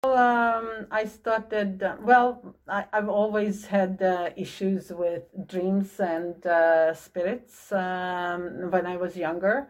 I started, I've always had issues with dreams and spirits when I was younger.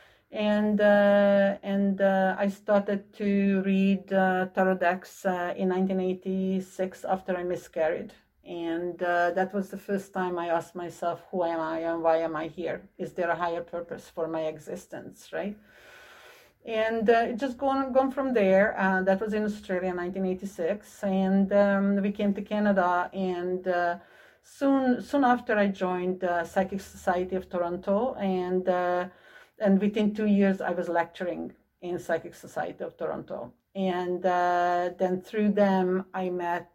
And I started to read tarot decks in 1986 after I miscarried. And that was the first time I asked myself, who am I and why am I here? Is there a higher purpose for my existence, right? And it just gone from there. That was in Australia in 1986, and we came to Canada. And soon after, I joined Psychic Society of Toronto, and within 2 years, I was lecturing in Psychic Society of Toronto. And then through them, I met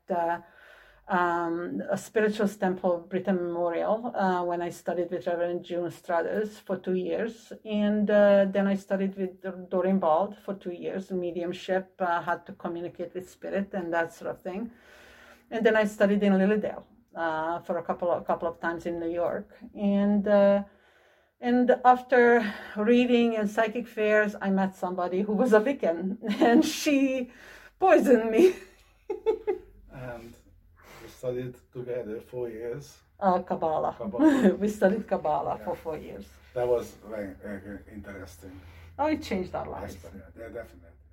a spiritual temple, Britain Memorial, when I studied with Reverend June Struthers for 2 years. And then I studied with Doreen Bald for 2 years, mediumship, how to communicate with spirit and that sort of thing. And then I studied in Lilydale for a couple of times in New York. And after reading and psychic fairs, I met somebody who was a Wiccan, and she poisoned me. And we studied together 4 years. Kabbalah. We studied Kabbalah for 4 years. That was very, very interesting. Oh, it changed our lives. Yeah, definitely.